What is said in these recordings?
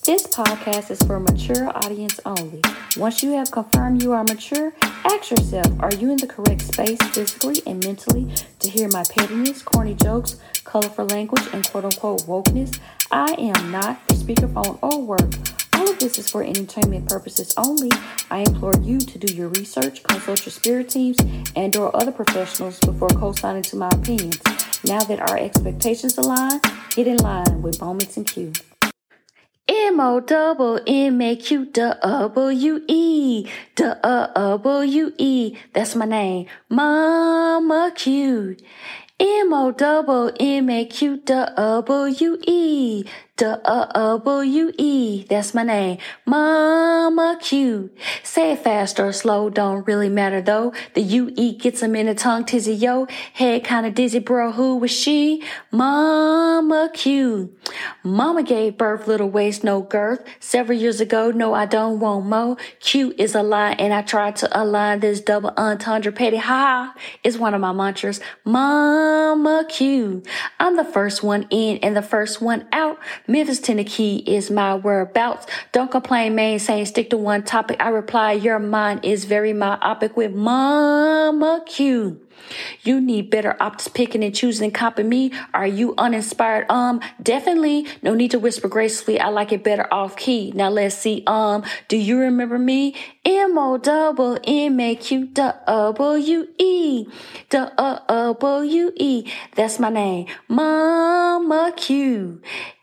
This podcast is for a mature audience only. Once you have confirmed you are mature, ask yourself, are you in the correct space physically and mentally to hear my pettiness, corny jokes, colorful language, and quote-unquote wokeness? I am not a speakerphone or work. All of this is for entertainment purposes only. I implore you to do your research, consult your spirit teams, and or other professionals before co-signing to my opinions. Now that our expectations align, get in line with Moments in Q. MOMMAQWE, that's my name, Mama Q. MOMMAQWE, that's my name, Mama Q. Say it fast or slow, don't really matter though. The UE gets them in a tongue tizzy, yo. Head kinda dizzy, bro, who was she? Mama Q. Mama gave birth, little waist, no girth. Several years ago, no, I don't want more. Q is a lie, and I tried to align this double entendre. Petty ha is one of my mantras. Mama Q. I'm the first one in and the first one out. Memphis, Tennessee is my whereabouts. Don't complain, man, saying stick to one topic. I reply, your mind is very myopic with Mama Q. You need better optics picking and choosing copying me. Are you uninspired? Definitely. No need to whisper gracefully. I like it better off key. Now let's see. Do you remember me? MOMMAQWE. That's my name. Mama Q.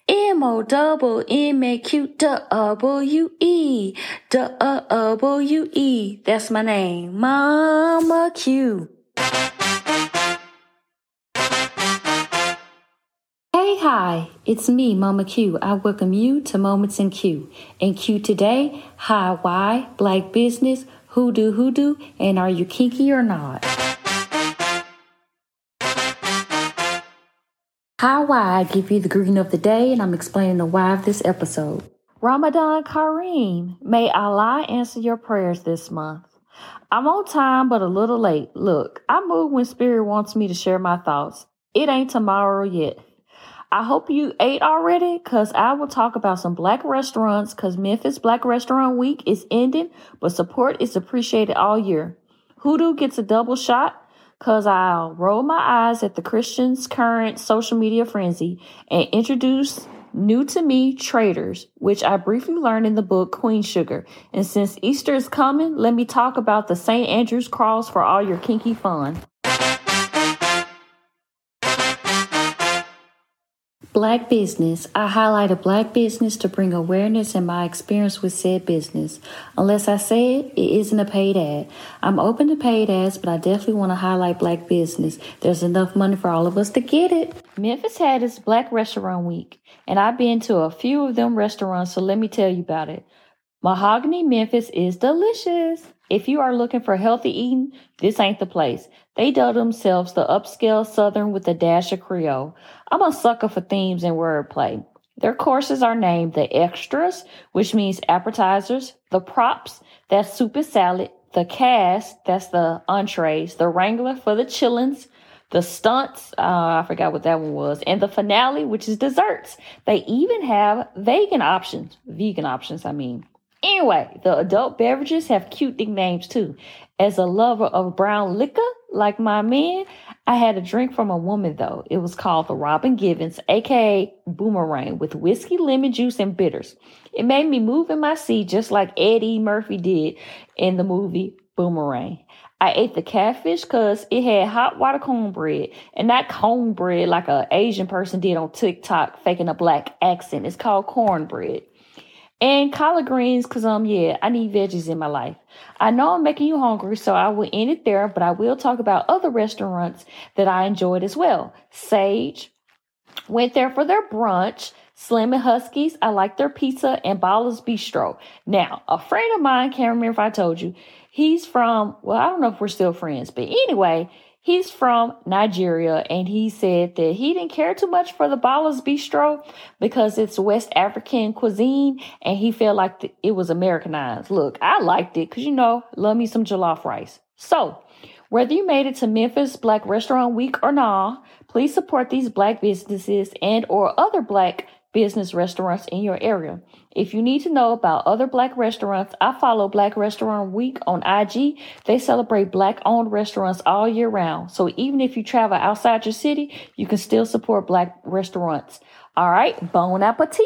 MOMMAQWE. That's my name. Mama Q. Hey, hi, it's me, Mama Q. I welcome you to Moments in Q. In Q today, hi, why, black business, hoodoo, and are you kinky or not? Hi, why, I give you the greeting of the day, and I'm explaining the why of this episode. Ramadan Kareem, may Allah answer your prayers this month. I'm on time, but a little late. Look, I move when Spirit wants me to share my thoughts. It ain't tomorrow yet. I hope you ate already, because I will talk about some black restaurants, because Memphis Black Restaurant Week is ending, but support is appreciated all year. Hoodoo gets a double shot, because I'll roll my eyes at the Christians' current social media frenzy and introduce new to me traders, which I briefly learned in the book Queen Sugar. And since Easter is coming, let me talk about the St. Andrew's Cross for all your kinky fun. Black business. I highlighted black business to bring awareness and my experience with said business. Unless I say it, it isn't a paid ad. I'm open to paid ads, but I definitely want to highlight black business. There's enough money for all of us to get it. Memphis had its Black Restaurant Week, and I've been to a few of them restaurants, so let me tell you about it. Mahogany Memphis is delicious. If you are looking for healthy eating, this ain't the place. They dub themselves the upscale Southern with a dash of Creole. I'm a sucker for themes and wordplay. Their courses are named the extras, which means appetizers, the props, that's soup and salad, the cast, that's the entrees, the wrangler for the chillins, the stunts, I forgot what that one was, and the finale, which is desserts. They even have vegan options. Anyway, the adult beverages have cute nicknames too. As a lover of brown liquor, like my man, I had a drink from a woman though. It was called the Robin Givens, aka Boomerang, with whiskey, lemon juice, and bitters. It made me move in my seat just like Eddie Murphy did in the movie Boomerang. I ate the catfish because it had hot water cornbread, and not cornbread like an Asian person did on TikTok faking a black accent. It's called cornbread. And collard greens, because, I need veggies in my life. I know I'm making you hungry, so I will end it there, but I will talk about other restaurants that I enjoyed as well. Sage, went there for their brunch. Slim and Huskies, I like their pizza, and Baller's Bistro. Now, a friend of mine, can't remember if I told you, he's from, I don't know if we're still friends, but anyway, he's from Nigeria, and he said that he didn't care too much for the Baller's Bistro because it's West African cuisine, and he felt like it was Americanized. Look, I liked it because, love me some jollof rice. So, whether you made it to Memphis Black Restaurant Week or not, please support these black businesses and or other black business restaurants in your area. If you need to know about other Black restaurants, I follow Black Restaurant Week on IG. They celebrate Black-owned restaurants all year round. So even if you travel outside your city, you can still support Black restaurants. All right, bon appetit.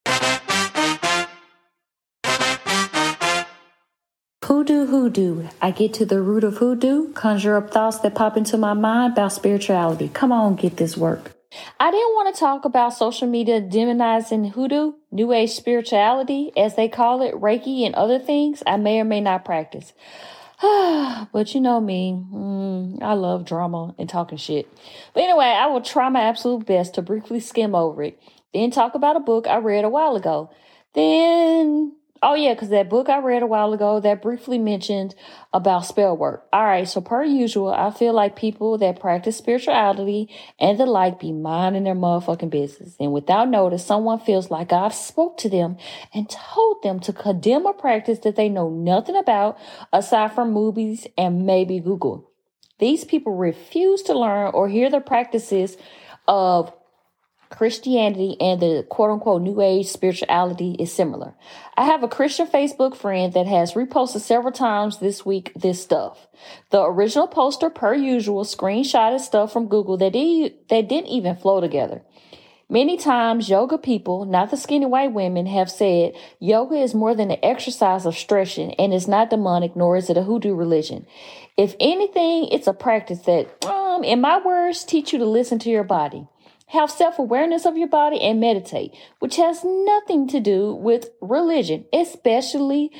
Hoodoo. I get to the root of hoodoo, conjure up thoughts that pop into my mind about spirituality. Come on, get this work. I didn't want to talk about social media demonizing hoodoo, new age spirituality, as they call it, Reiki, and other things I may or may not practice. But you know me, I love drama and talking shit. But anyway, I will try my absolute best to briefly skim over it, then talk about a book I read a while ago. Because that book I read a while ago that briefly mentioned about spell work. All right, so per usual, I feel like people that practice spirituality and the like be minding their motherfucking business. And without notice, someone feels like God spoke to them and told them to condemn a practice that they know nothing about aside from movies and maybe Google. These people refuse to learn or hear the practices of Christianity and the quote-unquote new age spirituality is similar. I have a Christian Facebook friend that has reposted several times this week this stuff. The original poster, per usual, screenshotted stuff from Google that didn't even flow together. Many times, yoga people, not the skinny white women, have said yoga is more than an exercise of stretching and is not demonic, nor is it a hoodoo religion. If anything, it's a practice that, in my words, teach you to listen to your body. Have self-awareness of your body and meditate, which has nothing to do with religion, especially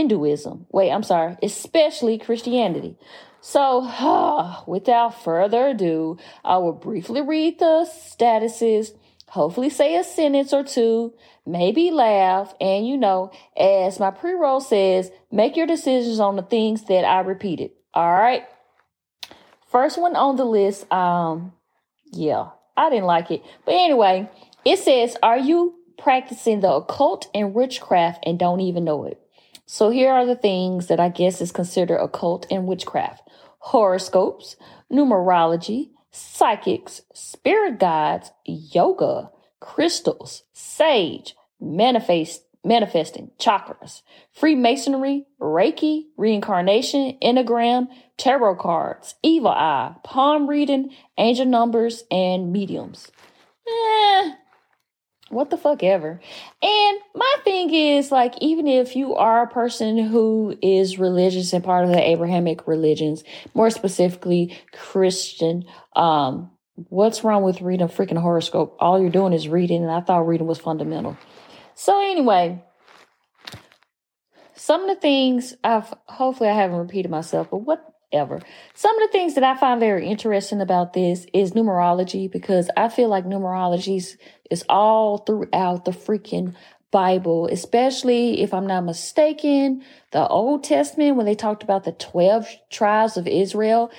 especially Christianity. So, without further ado, I will briefly read the statuses, hopefully say a sentence or two, maybe laugh, and as my pre-roll says, make your decisions on the things that I repeated. All right. First one on the list, I didn't like it. But anyway, it says, are you practicing the occult and witchcraft and don't even know it? So here are the things that I guess is considered occult and witchcraft. Horoscopes, numerology, psychics, spirit guides, yoga, crystals, sage, manifesting, chakras, Freemasonry, Reiki, reincarnation, Enneagram, tarot cards, evil eye, palm reading, angel numbers, and mediums. What the fuck ever. And my thing is, even if you are a person who is religious and part of the Abrahamic religions, more specifically Christian, what's wrong with reading a freaking horoscope? All you're doing is reading, and I thought reading was fundamental. So anyway, some of the things hopefully I haven't repeated myself, but whatever. Some of the things that I find very interesting about this is numerology, because I feel like numerology is all throughout the freaking Bible, especially if I'm not mistaken, the Old Testament, when they talked about the 12 tribes of Israel.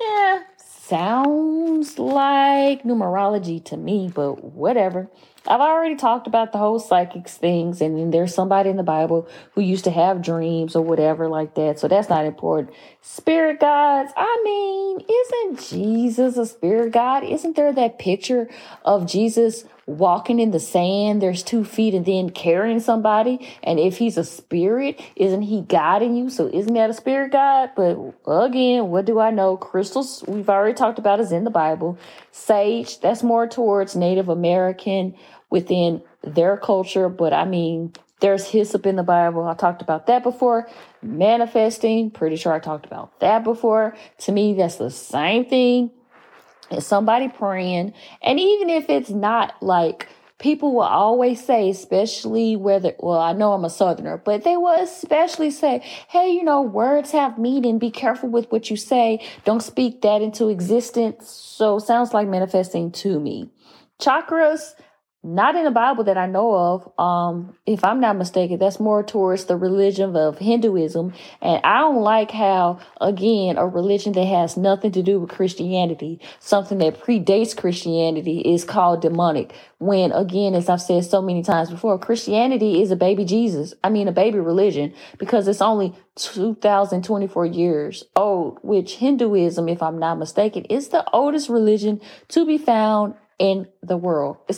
Sounds like numerology to me, but whatever. I've already talked about the whole psychics things, and then there's somebody in the Bible who used to have dreams or whatever like that, so that's not important. Spirit guides, isn't Jesus a spirit guide? Isn't there that picture of Jesus walking in the sand, there's 2 feet, and then carrying somebody? And if he's a spirit, isn't he guiding you? So isn't that a spirit guide? But again, what do I know? Crystals, we've already talked about, is in the Bible. Sage, that's more towards Native American within their culture. But there's hyssop in the Bible. I talked about that before. Manifesting, pretty sure I talked about that before. To me, that's the same thing as somebody praying. And even if it's not, people will always say, especially I know I'm a Southerner, but they will especially say, hey, words have meaning. Be careful with what you say. Don't speak that into existence. So it sounds like manifesting to me. Chakras, not in the Bible that I know of. If I'm not mistaken, that's more towards the religion of Hinduism. And I don't like how, again, a religion that has nothing to do with Christianity, something that predates Christianity, is called demonic. When, again, as I've said so many times before, Christianity is a baby Jesus. A baby religion, because it's only 2024 years old, which Hinduism, if I'm not mistaken, is the oldest religion to be found in the world. It's like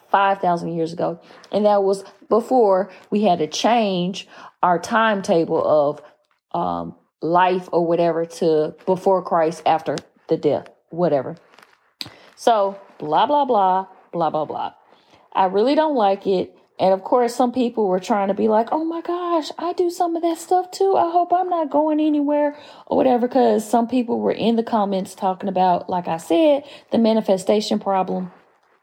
5,000 years ago. And that was before we had to change our timetable of life or whatever to before Christ, after the death, whatever. So blah, blah, blah, blah, blah, blah. I really don't like it. And of course, some people were trying to be like, oh my gosh, I do some of that stuff too. I hope I'm not going anywhere or whatever. Because some people were in the comments talking about, like I said, the manifestation problem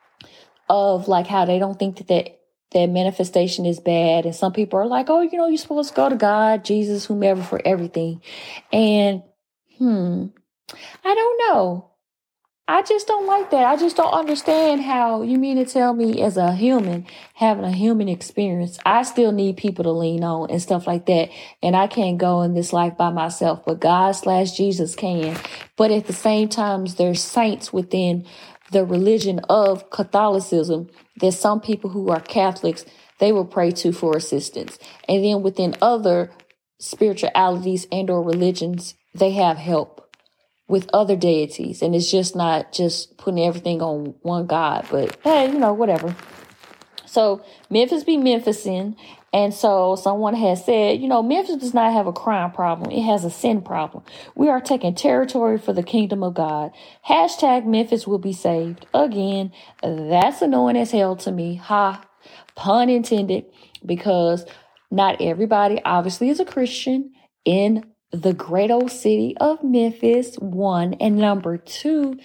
of like how they don't think that manifestation is bad. And some people are like, oh, you're supposed to go to God, Jesus, whomever for everything. And I don't know. I just don't like that. I just don't understand how you mean to tell me as a human, having a human experience, I still need people to lean on and stuff like that. And I can't go in this life by myself, but God/Jesus can. But at the same time, there's saints within the religion of Catholicism that some people who are Catholics, they will pray to for assistance. And then within other spiritualities and or religions, they have help with other deities. And it's just not just putting everything on one God, but hey, whatever. So Memphis be Memphisin. And so someone has said, Memphis does not have a crime problem. It has a sin problem. We are taking territory for the kingdom of God. # Memphis will be saved. Again, that's annoying as hell to me. Ha, pun intended, because not everybody obviously is a Christian in the great old city of Memphis, 1. And number 2,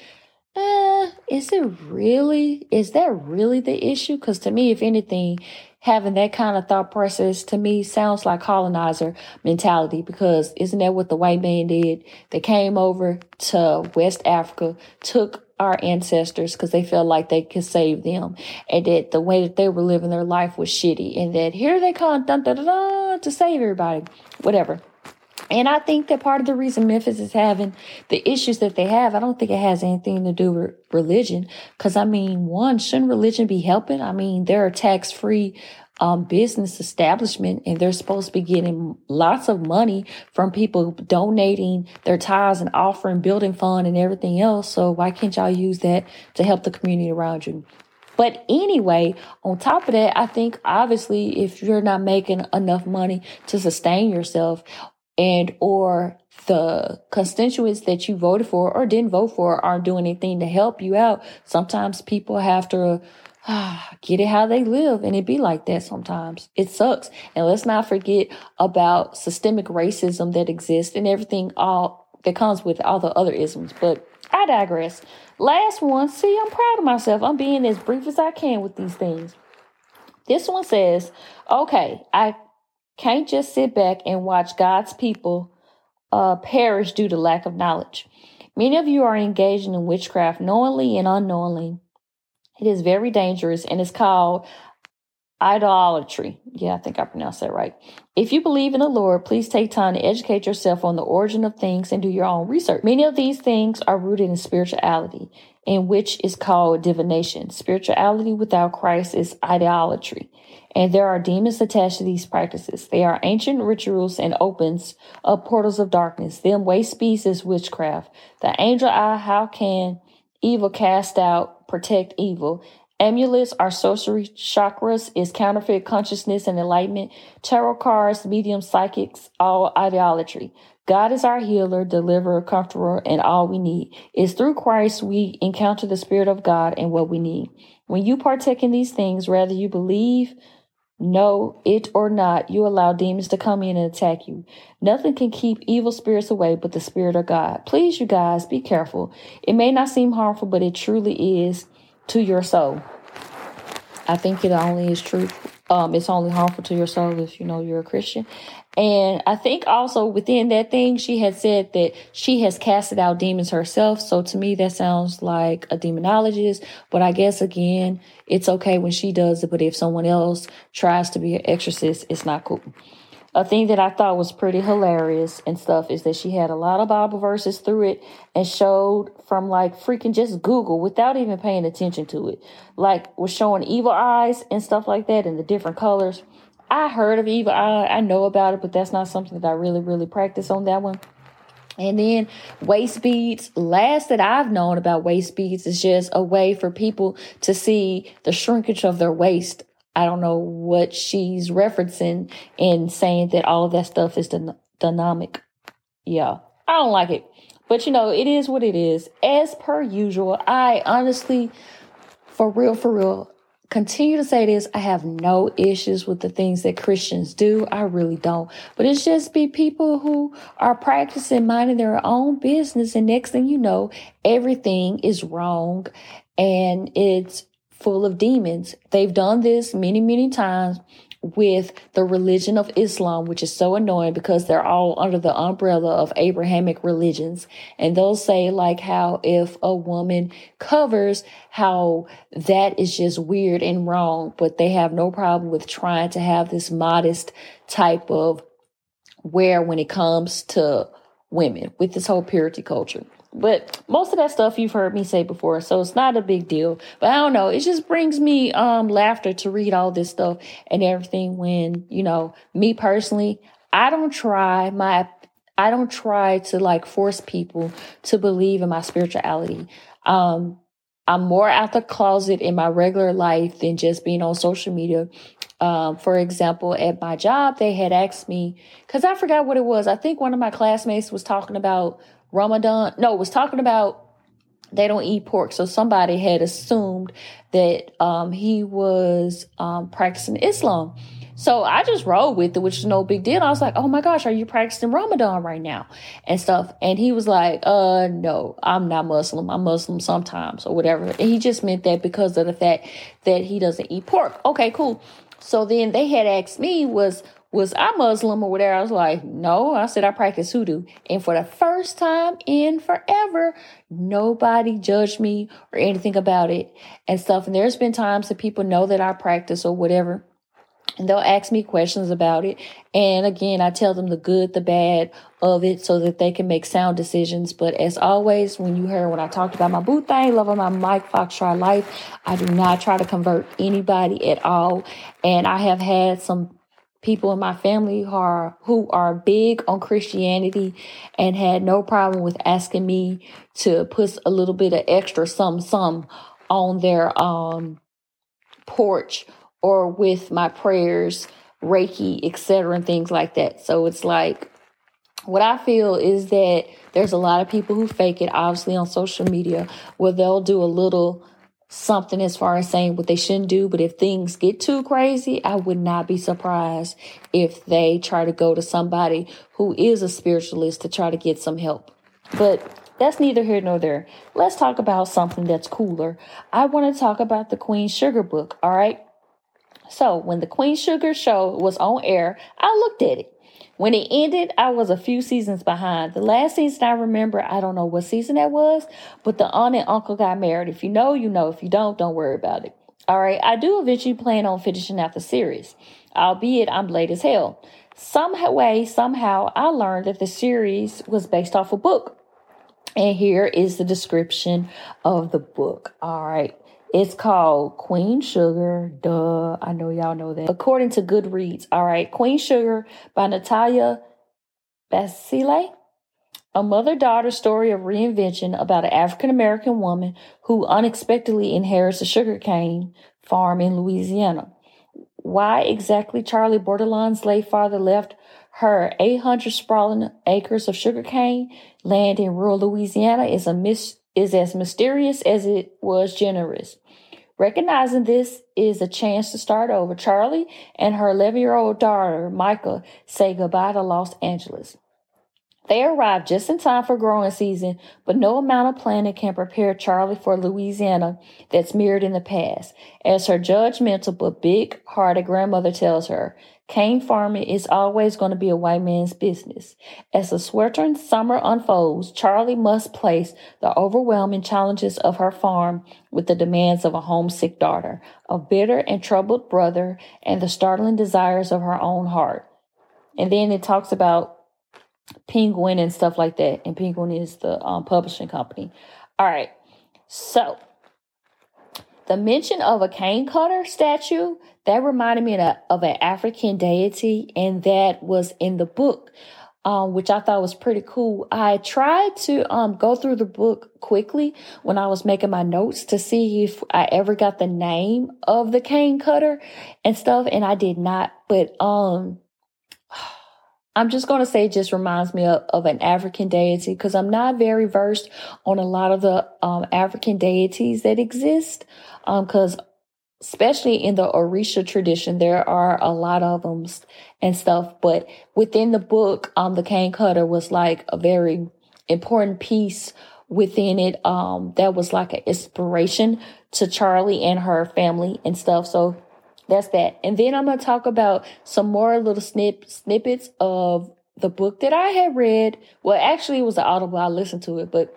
is that really the issue? Because to me, if anything, having that kind of thought process to me sounds like colonizer mentality, because isn't that what the white man did? They came over to West Africa, took our ancestors because they felt like they could save them, and that the way that they were living their life was shitty, and that here they come to save everybody, whatever. And I think that part of the reason Memphis is having the issues that they have, I don't think it has anything to do with religion. Because, one, shouldn't religion be helping? They're a tax-free business establishment, and they're supposed to be getting lots of money from people donating their tithes and offering, building fund and everything else. So why can't y'all use that to help the community around you? But anyway, on top of that, I think obviously if you're not making enough money to sustain yourself, and or the constituents that you voted for or didn't vote for aren't doing anything to help you out, sometimes people have to get it how they live, and it be like that sometimes. It sucks. And let's not forget about systemic racism that exists and everything all that comes with all the other isms. But I digress. Last one. See, I'm proud of myself. I'm being as brief as I can with these things. This one says, okay, I can't just sit back and watch God's people perish due to lack of knowledge. Many of you are engaging in witchcraft knowingly and unknowingly. It is very dangerous, and it's called idolatry. Yeah, I think I pronounced that right. If you believe in the Lord, please take time to educate yourself on the origin of things and do your own research. Many of these things are rooted in spirituality, in which is called divination. Spirituality without Christ is idolatry. And there are demons attached to these practices. They are ancient rituals and opens up portals of darkness. Them waste speeds is witchcraft. The angel eye, how can evil cast out, protect evil? Amulets are sorcery. Chakras is counterfeit consciousness and enlightenment. Tarot cards, medium, psychics, all idolatry. God is our healer, deliverer, comforter, and all we need. It's through Christ we encounter the Spirit of God and what we need. When you partake in these things, whether you believe, know it or not, you allow demons to come in and attack you. Nothing can keep evil spirits away but the Spirit of God. Please, you guys, be careful. It may not seem harmful, but it truly is to your soul. I think it only is true. It's only harmful to your soul if you're a Christian. And I think also within that thing, she had said that she has casted out demons herself. So to me, that sounds like a demonologist. But I guess, again, it's okay when she does it. But if someone else tries to be an exorcist, it's not cool. A thing that I thought was pretty hilarious and stuff is that she had a lot of Bible verses through it and showed from like freaking just Google without even paying attention to it. Like was showing evil eyes and stuff like that and the different colors. I heard of evil eye. I know about it, but that's not something that I really, really practice on that one. And then waist beads, last that I've known about waist beads is just a way for people to see the shrinkage of their waist. I don't know what she's referencing in saying that all of that stuff is dynamic. Yeah, I don't like it. But it is what it is. As per usual, I honestly, for real, continue to say this. I have no issues with the things that Christians do. I really don't. But it's just be people who are practicing minding their own business. And next thing you know, everything is wrong and it's full of demons. They've done this many, many times with the religion of Islam, which is so annoying because they're all under the umbrella of Abrahamic religions. And they'll say like how if a woman covers, how that is just weird and wrong, but they have no problem with trying to have this modest type of wear when it comes to women with this whole purity culture. But most of that stuff you've heard me say before, so it's not a big deal. But I don't know, it just brings me laughter to read all this stuff and everything when, me personally, I don't try to like force people to believe in my spirituality. I'm more out the closet in my regular life than just being on social media. For example, at my job, they had asked me, because I forgot what it was. I think one of my classmates was talking about Ramadan. No, was talking about they don't eat pork. So somebody had assumed that he was practicing Islam. So I just rolled with it, which is no big deal. I was like, oh my gosh, are you practicing Ramadan right now? And stuff. And he was like, no, I'm not Muslim. I'm Muslim sometimes or whatever. And he just meant that because of the fact that he doesn't eat pork. Okay, cool. So then they had asked me, was I Muslim or whatever? I was like, no. I said, I practice hoodoo. And for the first time in forever, nobody judged me or anything about it and stuff. And there's been times that people know that I practice or whatever, and they'll ask me questions about it. And again, I tell them the good, the bad of it so that they can make sound decisions. But as always, when I talked about my boo thing, loving my Mike Foxtrot life, I do not try to convert anybody at all. And I have had some people in my family who are big on Christianity and had no problem with asking me to put a little bit of extra some on their porch or with my prayers, Reiki, etc., and things like that. So it's like, what I feel is that there's a lot of people who fake it, obviously on social media, where they'll do a little something as far as saying what they shouldn't do. But if things get too crazy, I would not be surprised if they try to go to somebody who is a spiritualist to try to get some help. But that's neither here nor there. Let's talk about something that's cooler. I want to talk about the Queen Sugar book, all right? So when the Queen Sugar show was on air, I looked at it. When it ended, I was a few seasons behind. The last season I remember, I don't know what season that was, but the aunt and uncle got married. If you know, you know. If you don't worry about it. All right, I do eventually plan on finishing out the series, albeit I'm late as hell. Somehow, I learned that the series was based off a book. And here is the description of the book. All right. It's called Queen Sugar. Duh. I know y'all know that. According to Goodreads. All right. Queen Sugar by Natalia Basile. A mother-daughter story of reinvention about an African-American woman who unexpectedly inherits a sugarcane farm in Louisiana. Why exactly Charlie Bordelon's late father left her 800 sprawling acres of sugarcane land in rural Louisiana is as mysterious as it was generous. Recognizing this is a chance to start over, Charlie and her 11-year-old daughter, Micah, say goodbye to Los Angeles. They arrive just in time for growing season, but no amount of planning can prepare Charlie for Louisiana that's mirrored in the past. As her judgmental but big-hearted grandmother tells her, cane farming is always going to be a white man's business. As the sweltering summer unfolds, Charlie must place the overwhelming challenges of her farm with the demands of a homesick daughter, a bitter and troubled brother, and the startling desires of her own heart. And then it talks about Penguin and stuff like that. And Penguin is the publishing company. All right. So the mention of a cane cutter statue, that reminded me of an African deity, and that was in the book. which I thought was pretty cool. I tried to go through the book quickly when I was making my notes to see if I ever got the name of the cane cutter and stuff, and I did not. But I'm just going to say it just reminds me of an African deity, because I'm not very versed on a lot of the African deities that exist, because especially in the Orisha tradition, there are a lot of them and stuff. But within the book, the cane cutter was like a very important piece within it. That was like an inspiration to Charlie and her family and stuff. So that's that. And then I'm going to talk about some more little snippets of the book that I had read. Well, actually, it was an Audible. I listened to it, but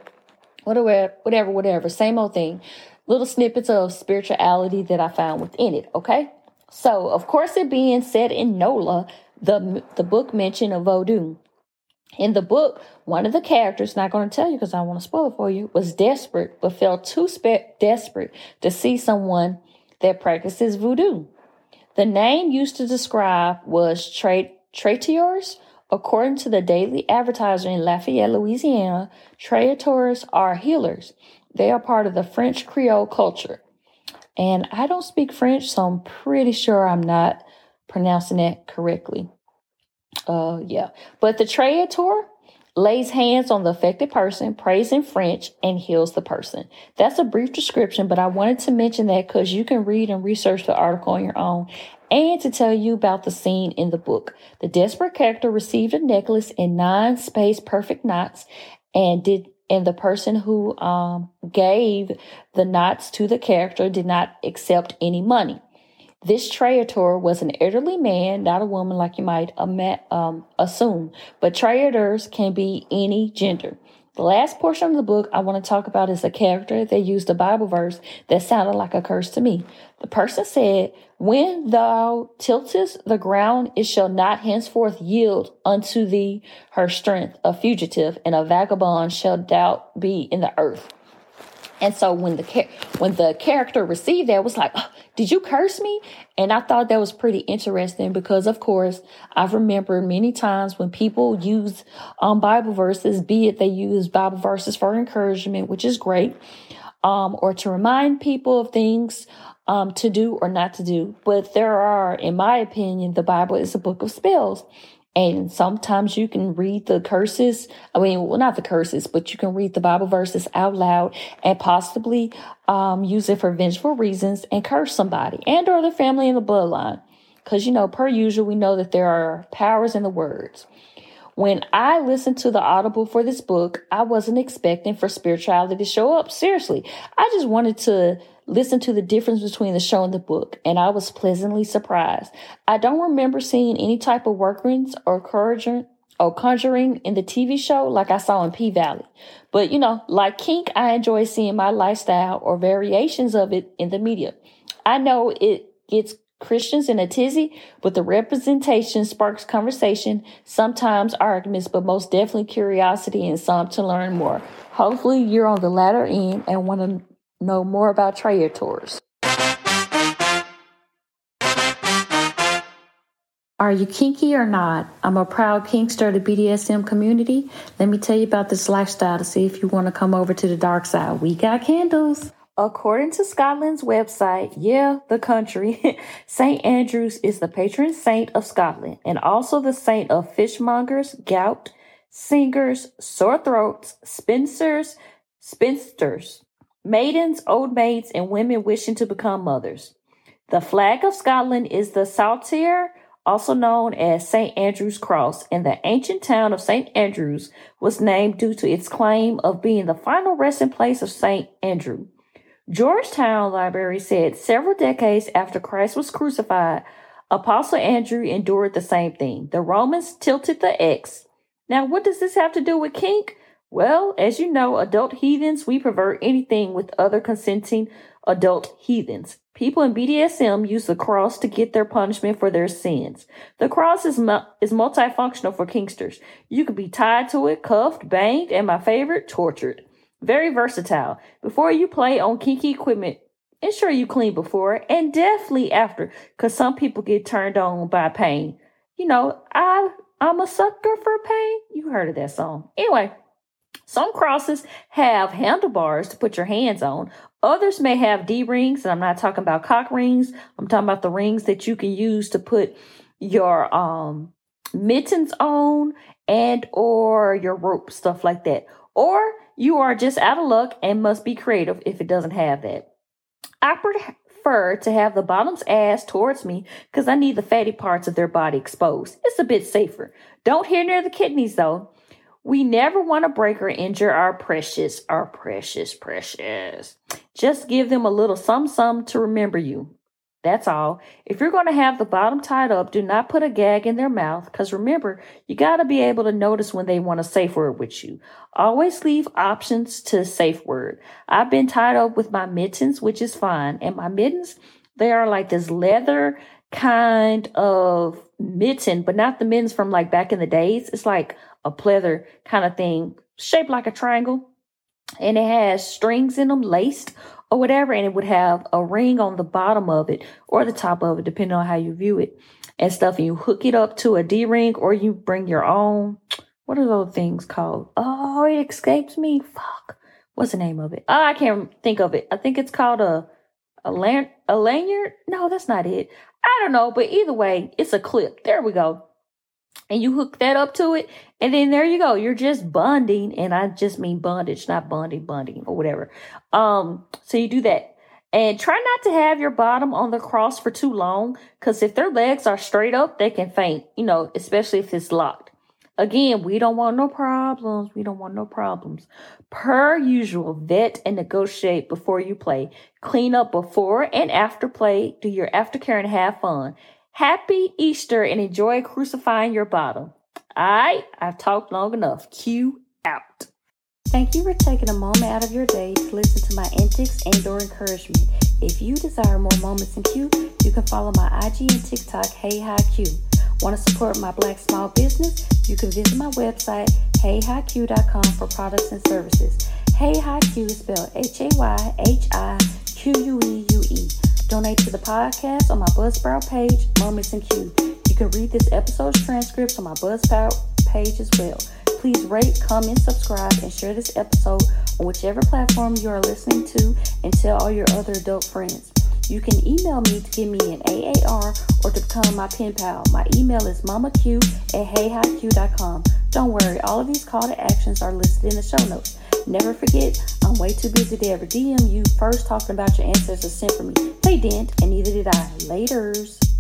whatever. Same old thing. Little snippets of spirituality that I found within it, okay? So, of course, it being set in NOLA, the book mentioned of voodoo. In the book, one of the characters, not going to tell you because I want to spoil it for you, was desperate, but felt too desperate to see someone that practices voodoo. The name used to describe was traiteurs. According to the Daily Advertiser in Lafayette, Louisiana, traiteurs are healers. They are part of the French Creole culture. And I don't speak French, so I'm pretty sure I'm not pronouncing that correctly. Yeah. But the traitor lays hands on the affected person, prays in French, and heals the person. That's a brief description, but I wanted to mention that because you can read and research the article on your own, and to tell you about the scene in the book. The desperate character received a necklace in 9 space-perfect knots, and the person who gave the knots to the character did not accept any money. This traitor was an elderly man, not a woman like you might assume, but traitors can be any gender. The last portion of the book I want to talk about is a character that used a Bible verse that sounded like a curse to me. The person said, "When thou tiltest the ground, it shall not henceforth yield unto thee her strength. A fugitive and a vagabond shall doubt be in the earth." And so when the character received that, it was like, "Oh, did you curse me?" And I thought that was pretty interesting because, of course, I've remembered many times when people use Bible verses, be it they use Bible verses for encouragement, which is great, or to remind people of things to do or not to do. But there are, in my opinion, the Bible is a book of spells. And sometimes you can read the curses. Not the curses, but you can read the Bible verses out loud and possibly use it for vengeful reasons and curse somebody and or their family in the bloodline. Because, per usual, we know that there are powers in the words. When I listened to the Audible for this book, I wasn't expecting for spirituality to show up. Seriously, I just wanted to listen to the difference between the show and the book, and I was pleasantly surprised. I don't remember seeing any type of workings or conjuring in the TV show like I saw in P-Valley. But, like kink, I enjoy seeing my lifestyle or variations of it in the media. I know it gets Christians in a tizzy, but the representation sparks conversation, sometimes arguments, but most definitely curiosity and some to learn more. Hopefully you're on the latter end and want to know more about traitors. Are you kinky or not? I'm a proud kinkster of the BDSM community. Let me tell you about this lifestyle to see if you want to come over to the dark side. We got candles. According to Scotland's website, the country, St. Andrews is the patron saint of Scotland and also the saint of fishmongers, gout, singers, sore throats, spinsters, maidens, old maids, and women wishing to become mothers. The flag of Scotland is the saltire, also known as St. Andrew's Cross, and the ancient town of St. Andrews was named due to its claim of being the final resting place of St. Andrew. Georgetown Library said several decades after Christ was crucified, Apostle Andrew endured the same thing. The Romans tilted the X. Now, what does this have to do with kink? Well, as you know, adult heathens, we pervert anything with other consenting adult heathens. People in BDSM use the cross to get their punishment for their sins. The cross is multifunctional for kinksters. You could be tied to it, cuffed, banged, and my favorite, tortured. Very versatile. Before you play on kinky equipment, ensure you clean before and definitely after, because some people get turned on by pain. I I'm a sucker for pain. You heard of that song. Anyway, some crosses have handlebars to put your hands on. Others may have D-rings, and I'm not talking about cock rings. I'm talking about the rings that you can use to put your mittens on and or your rope, stuff like that. Or you are just out of luck and must be creative if it doesn't have that. I prefer to have the bottom's ass towards me because I need the fatty parts of their body exposed. It's a bit safer. Don't hit near the kidneys though. We never want to break or injure our precious. Just give them a little some to remember you. That's all. If you're going to have the bottom tied up, do not put a gag in their mouth because remember, you got to be able to notice when they want a safe word with you. Always leave options to safe word. I've been tied up with my mittens, which is fine. And my mittens, they are like this leather kind of mitten, but not the mittens from like back in the days. It's like a pleather kind of thing shaped like a triangle. And it has strings in them, laced or whatever. And it would have a ring on the bottom of it or the top of it, depending on how you view it and stuff. And you hook it up to a D-ring or you bring your own. What are those things called? Oh, it escapes me. Fuck. What's the name of it? Oh, I can't think of it. I think it's called a lanyard. No, that's not it. I don't know. But either way, it's a clip. There we go. And you hook that up to it. And then there you go. You're just bonding. And I just mean bondage, not bonding or whatever. So you do that. And try not to have your bottom on the cross for too long. Because if their legs are straight up, they can faint. Especially if it's locked. Again, we don't want no problems. Per usual, vet and negotiate before you play. Clean up before and after play. Do your aftercare and have fun. Happy Easter and enjoy crucifying your bottom. All right, I've talked long enough. Cue out. Thank you for taking a moment out of your day to listen to my antics and or encouragement. If you desire more moments in Q, you can follow my IG and TikTok, HeyHiQ. Want to support my Black small business? You can visit my website, heyhiq.com for products and services. HeyHiQ is spelled HayHiQue. Donate to the podcast on my Buzzsprout page, Moments in Q. You can read this episode's transcripts on my Buzzsprout page as well. Please rate, comment, subscribe, and share this episode on whichever platform you are listening to and tell all your other adult friends. You can email me to give me an AAR or to become my pen pal. My email is mamaq@heyhiq.com. Don't worry, all of these call to actions are listed in the show notes. Never forget, I'm way too busy to ever DM you first talking about your ancestors sent for me. They didn't, and neither did I. Laters.